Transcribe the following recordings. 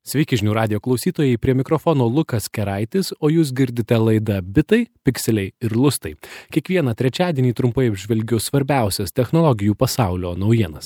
Sveiki žinių radijo klausytojai, prie mikrofono Lukas Keraitis, o jūs girdite laidą Bitai, Pikseliai ir Lustai. Kiekvieną trečiadienį trumpai apžvelgiu svarbiausias technologijų pasaulio naujienas.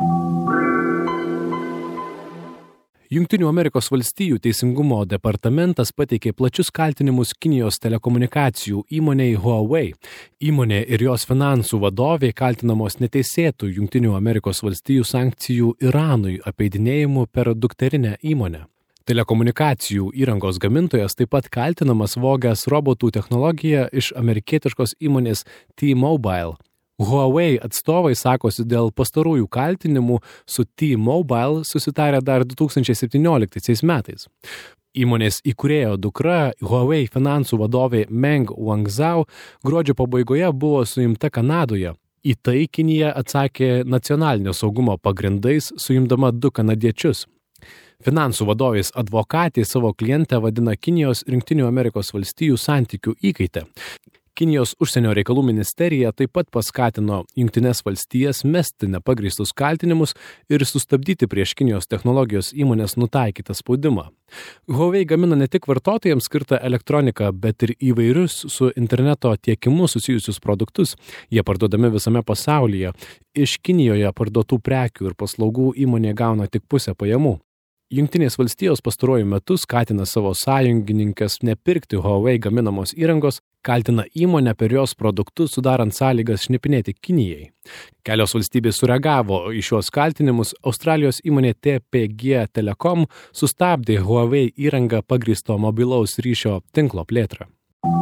Jungtinių Amerikos valstijų teisingumo departamentas pateikė plačius kaltinimus Kinijos telekomunikacijų įmonei Huawei. Įmonė ir jos finansų vadovė kaltinamos neteisėtų Jungtinių Amerikos valstijų sankcijų Iranui apeidinėjimu per dukterinę įmonę. Telekomunikacijų įrangos gamintojas taip pat kaltinamas vogęs robotų technologiją iš amerikietiškos įmonės T-Mobile. Huawei atstovai sakosi dėl pastarųjų kaltinimų su T-Mobile susitarė dar 2017 metais. Įmonės įkūrėjo dukra, Huawei finansų vadovė Meng Wanzhou, gruodžio pabaigoje buvo suimta Kanadoje. Į tai Kinija atsakė nacionalinio saugumo pagrindais, suimdama 2 kanadiečius. Finansų vadovės advokatė savo klientę vadina Kinijos ir Jungtinių Amerikos valstijų santykių įkaite. Kinijos užsienio reikalų ministerija taip pat paskatino Jungtines valstijas mesti nepagrįstus kaltinimus ir sustabdyti prieš Kinijos technologijos įmonės nutaikytą spaudimą. Huawei gamina ne tik vartotojams skirtą elektroniką, bet ir įvairius su interneto tiekimu susijusius produktus. Jie parduodami visame pasaulyje. Iš Kinijoje parduotų prekių ir paslaugų įmonė gauna tik pusę pajamų. Jungtinės valstijos pastaruoju metu skatina savo sąjungininkes nepirkti Huawei gaminamos įrangos, kaltina įmonę per jos produktus, sudarant sąlygas šnipinėti Kinijai. Kelios valstybės sureagavo į šios kaltinimus. Australijos įmonė TPG Telecom sustabdė Huawei įrangą pagrįsto mobilaus ryšio tinklo plėtrą.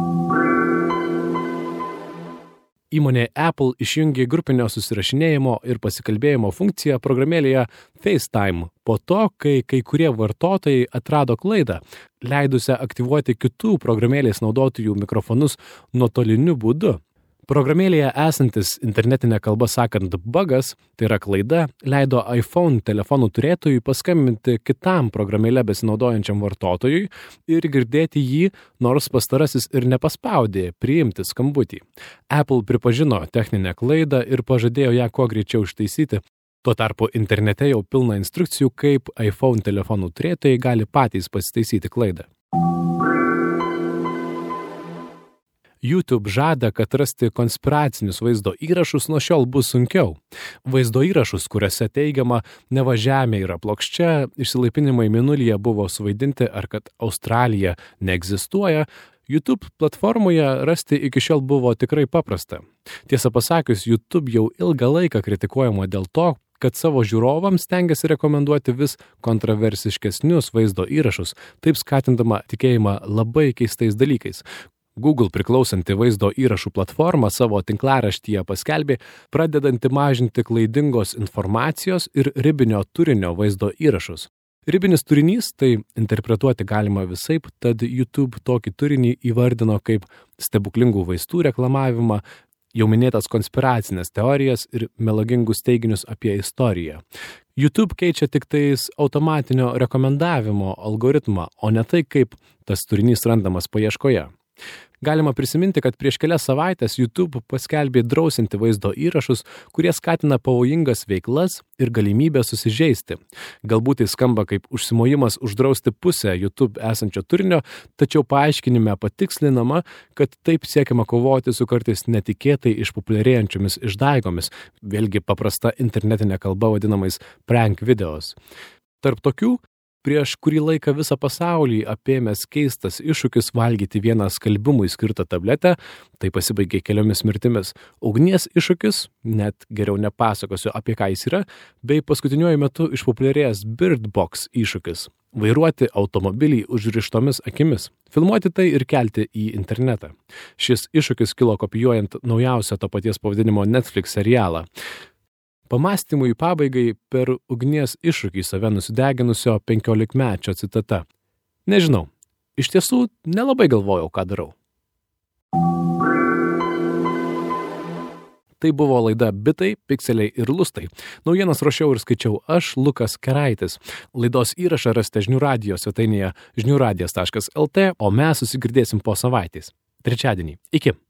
Įmonė Apple išjungė grupinio susirašinėjimo ir pasikalbėjimo funkciją programėlėje FaceTime po to, kai kurie vartotojai atrado klaidą, leidusią aktyvuoti kitų programėlės naudotojų mikrofonus nuotoliniu būdu. Programėlėje esantis internetinė kalba sakant bugas, tai yra klaida, leido iPhone telefonų turėtojui paskambinti kitam programėlę besinaudojančiam vartotojui ir girdėti jį, nors pastarasis ir nepaspaudė priimti skambutį. Apple pripažino techninę klaidą ir pažadėjo ją kuo greičiau ištaisyti. Tuo tarpu internete jau pilna instrukcijų, kaip iPhone telefonų turėtojai gali patys pasitaisyti klaidą. YouTube žada, kad rasti konspiracinius vaizdo įrašus nuo šiol bus sunkiau. Vaizdo įrašus, kuriuose teigiama, neva Žemė yra plokščia, išsilaipinimai Mėnulyje buvo suvaidinti ar kad Australija neegzistuoja, YouTube platformoje rasti iki šiol buvo tikrai paprasta. Tiesą pasakius, YouTube jau ilgą laiką kritikuojama dėl to, kad savo žiūrovams stengiasi rekomenduoti vis kontroversiškesnius vaizdo įrašus, taip skatindama tikėjimą labai keistais dalykais. Google priklausanti vaizdo įrašų platforma savo tinklaraštyje paskelbė, pradedanti mažinti klaidingos informacijos ir ribinio turinio vaizdo įrašus. Ribinis turinys tai interpretuoti galima visaip, tad YouTube tokį turinį įvardino kaip stebuklingų vaistų reklamavimą, jau minėtas konspiracinės teorijas ir melagingus teiginius apie istoriją. YouTube keičia tik tais automatinio rekomendavimo algoritmą, o ne tai, kaip tas turinys randamas paieškoje. Galima prisiminti, kad prieš kelias savaitės YouTube paskelbė drausinti vaizdo įrašus, kurie skatina pavojingas veiklas ir galimybę susižeisti. Galbūt tai skamba kaip užsimojimas uždrausti pusę YouTube esančio turinio, tačiau paaiškinime patikslinama, kad taip siekiama kovoti su kartais netikėtai išpopuliarėjančiomis išdaigomis, vėlgi paprasta internetinė kalba vadinamais prank videos. Tarp tokių, prieš kurį laiką visą pasaulį apėmęs keistas iššūkis valgyti vieną skalbimui skirtą tabletę, tai pasibaigė keliomis mirtimis. Ugnies iššūkis, net geriau nepasakosiu apie ką jis yra, bei paskutiniuoju metu išpopuliarėjęs Bird Box iššūkis – vairuoti automobilį užrištomis akimis, filmuoti tai ir kelti į internetą. Šis iššūkis kilo kopijuojant naujausią to paties pavadinimo Netflix serialą. Pamąstymui pabaigai per ugnies iššūkį save nusideginusio 15-mečio citata. Nežinau, iš tiesų nelabai galvojau, ką darau. Tai buvo laida Bitai, Pikseliai ir Lustai. Naujienas ruošiau ir skaičiau aš, Lukas Keraitis. Laidos įrašą rasite žinių radijo svetainėje žiniųradijas.lt, o mes susigirdėsim po savaitės. Trečiadienį. Iki.